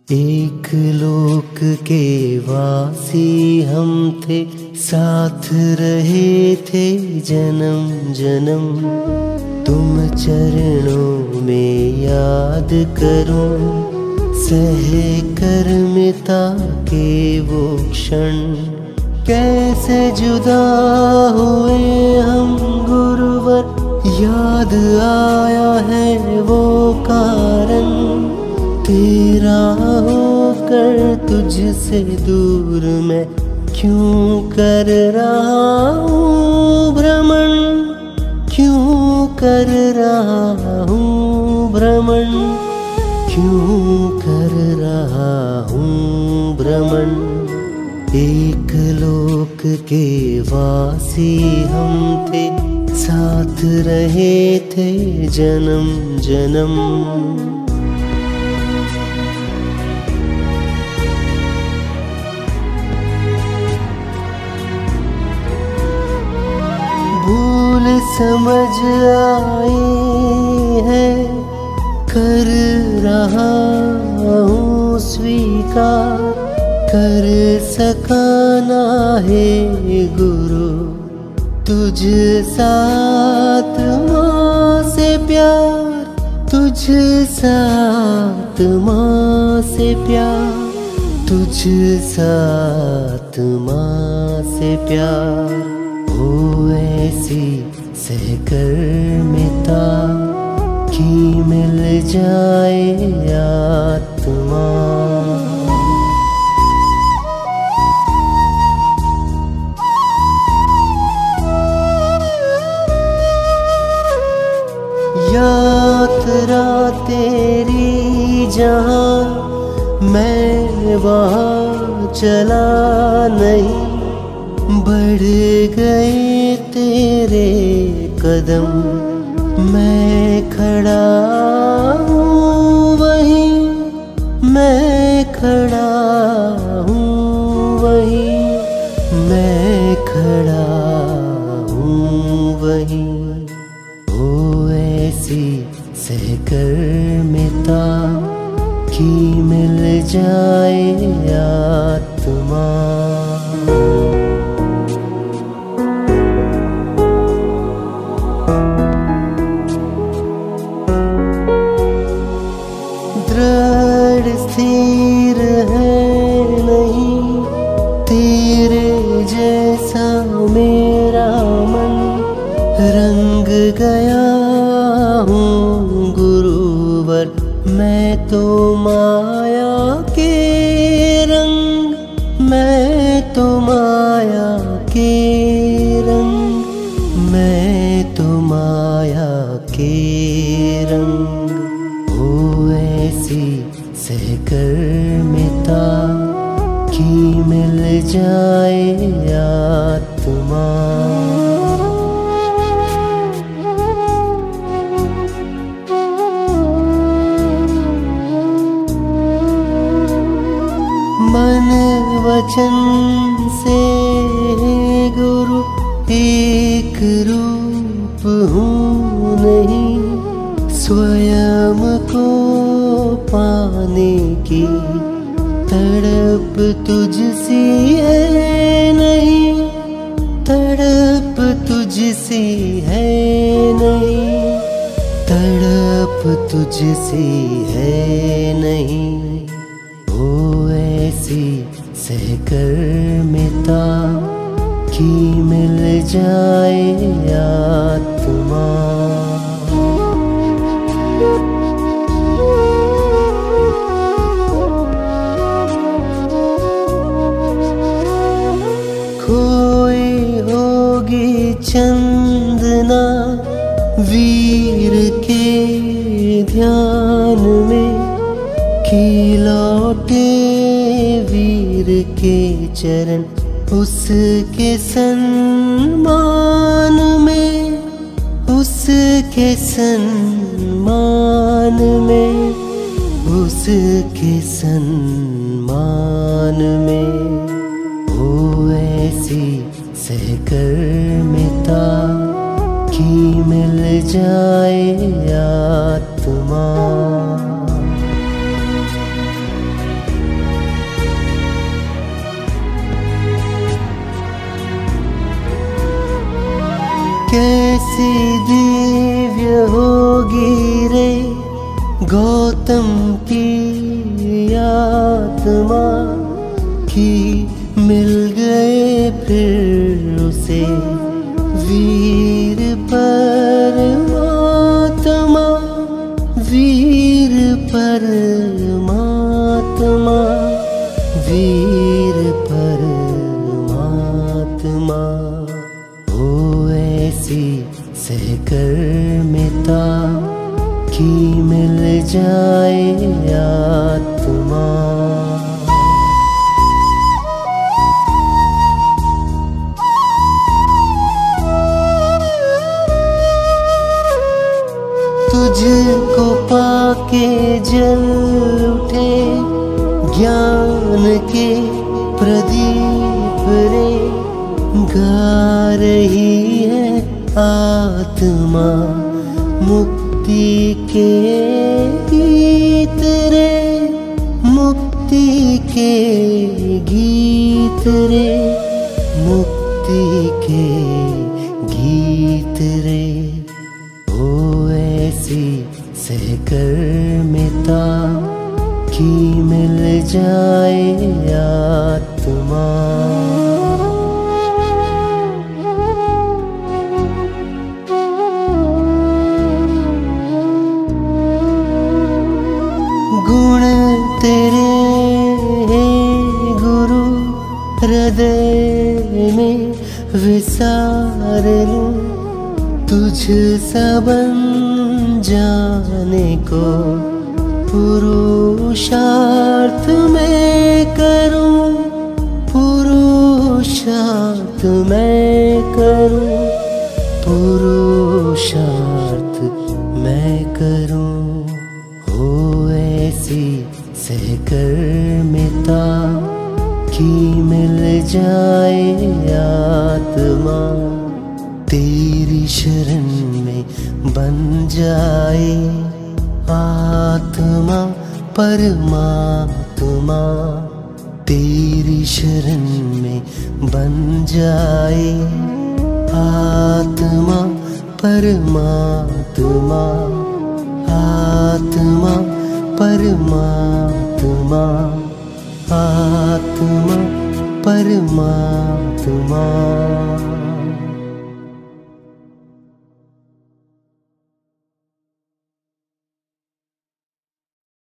एक लोक के वासी हम थे, साथ रहे थे जन्म जन्म। तुम चरणों में याद करूं, सह कर मिता के वो क्षण। कैसे जुदा हुए हम गुरुवर, याद आया है वो कारण। तेरा होकर तुझसे दूर मैं क्यों कर रहा हूँ भ्रमण, क्यों कर रहा हूँ भ्रमण, क्यों कर रहा हूँ भ्रमण। एक लोक के वासी हम थे, साथ रहे थे जन्म जन्म। भूल समझ आई है, कर रहा हूँ स्वीकार। कर सकाना है गुरु तुझ साथ माँ से प्यार, तुझ साथ माँ से प्यार, तुझ साथ माँ से प्यार। हो ऐसी सहकर मिता कि मिल जाए आत्मा। यात्रा तेरी जहाँ, मैं वहाँ चला नहीं। बढ़ गए तेरे कदम, मैं खड़ा हूँ वहीं, मैं खड़ा हूँ वहीं, मैं खड़ा हूँ वहीं। हो ऐसी सहकर मिता कि मिल जाए आत्मा। दृढ़ स्थिर है नहीं तेरे जैसा मेरा मन। रंग गया हूँ गुरुवर मैं तो माया के रंग, मैं तो माया के रंग, मैं तो माया के रंग। हो ऐसी सहकर मिता कि मिल जाए आत्मा। मन वचन से गुरु एक रूप हूँ नहीं, स्वयं को पाने की तड़प तुझसी है नहीं, तड़प तुझसी है नहीं, तड़प तुझसी है नहीं। हो ऐसी सहकर मिता कि मिल जाए आत्मा। खोई होगी चंदना वीर के ध्यान में, कि लौटे वीर के चरण उसके सम्मान में, उसके सम्मान में, उसके सम्मान में। हो ऐसी सहकर मिता कि मिल जाए आत्मा। कैसी दिव्य होगी रे गौतम की आत्मा कि मिल गए फिर उसे वीर परमात्मा, वीर परमात्मा, वीर परमात्मा। ओ ऐसी सहकर्मिता कि मिल जाए आत्मा। तुझको पाके जल उठे ज्ञान के प्रदीप रे, गा रही है आत्मा मुक्ति के गीत रे, मुक्ति के गीत रे, मुक्ति के गीत रे। ओ ऐसी सहकर्मिता कि मिल जाए आत्मा। गुण तेरे गुरु हृदय में विसार लूं, तुझ सा बन जाने को पुरुषार्थ मैं करूं, पुरुषार्थ मैं करूं, पुरुषार्थ मैं करूं। हो ऐसी सहकर्मिता कि मिल जाए आत्मा, तेरी शरण में बन जाए आत्मा परमात्मा, तेरी शरण में बन जाए आत्मा परमात्मा, आत्मा परमात्मा, आत्मा परमात्मा।